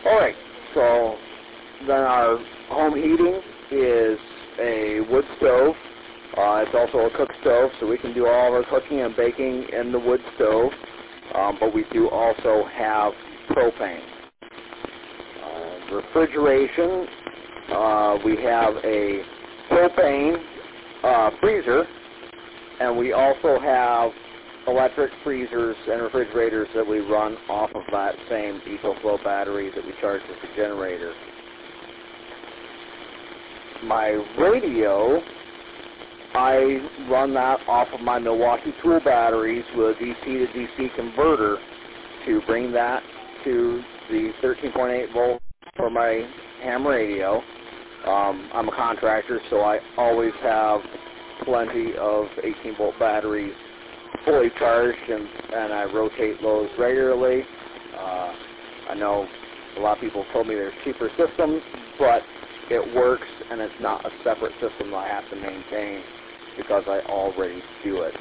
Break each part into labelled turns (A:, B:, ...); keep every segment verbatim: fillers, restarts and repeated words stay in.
A: Alright, so then our home heating is a wood stove. Uh, it's also a cook stove, so we can do all of our cooking and baking in the wood stove. Um, but we do also have propane. Uh, refrigeration, uh, we have a propane uh, freezer, and we also have electric freezers and refrigerators that we run off of that same EcoFlow battery that we charge with the generator. My radio, I run that off of my Milwaukee Tool batteries with a D C to D C converter to bring that to the thirteen point eight volt for my ham radio. Um, I'm a contractor, so I always have plenty of eighteen volt batteries fully charged, and, and I rotate those regularly. Uh, I know a lot of people told me there's cheaper systems, but it works, and it's not a separate system that I have to maintain because I already do it.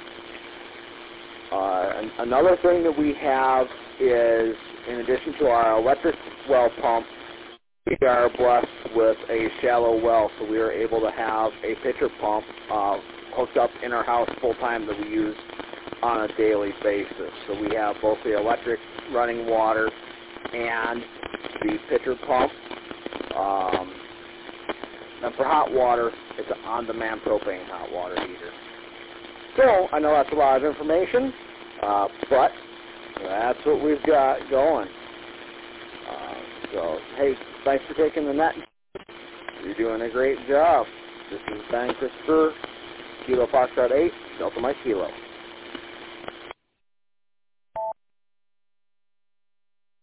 A: Uh, and another thing that we have is, in addition to our electric well pump, we are blessed with a shallow well, so we are able to have a pitcher pump uh, hooked up in our house full-time that we use on a daily basis. So we have both the electric running water and the pitcher pump. Um, and for hot water, it's an on-demand propane hot water heater. So I know that's a lot of information, uh, but that's what we've got going. Uh, so, hey, thanks for taking the net. You're doing a great job. This is Ben Christopher, Kilo Foxtrot eight, Delta Mike Kilo.